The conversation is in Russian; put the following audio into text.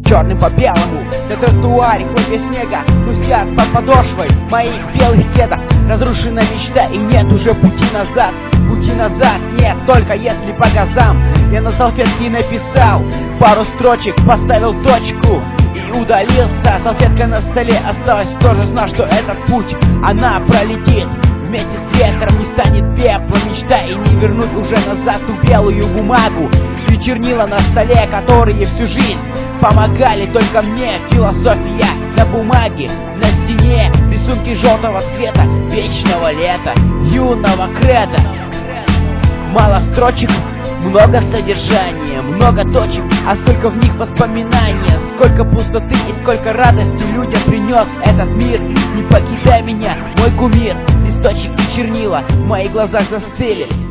черным по белому. На тротуаре хлопья снега хрустят под подошвой моих белых кедов. Разрушена мечта и нет уже пути назад. Пути назад нет, только если по газам. Я на салфетке написал пару строчек, поставил точку и удалился. Салфетка на столе осталась, тоже знал, что этот путь она пролетит. Вместе с ветром не станет пепла мечта, и не вернуть уже назад ту белую бумагу и чернила на столе, которые всю жизнь помогали только мне. Философия на бумаге, на стене рисунки желтого цвета, вечного лета, юного креда. Мало строчек, много содержания, много точек, а сколько в них воспоминания, сколько пустоты и сколько радости людям принес этот мир. Не покидай меня, мой кумир. Листочек и чернила в моих глазах застыли.